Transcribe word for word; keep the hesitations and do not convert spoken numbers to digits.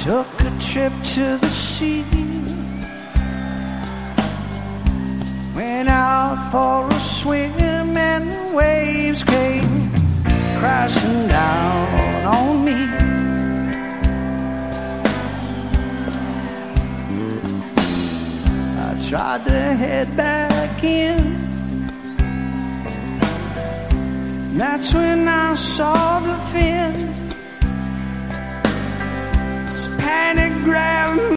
took a trip to the sea, went out for a swim and the waves came crashing down on me. I tried to head back in. That's when I saw the fin. Panic grabbed me.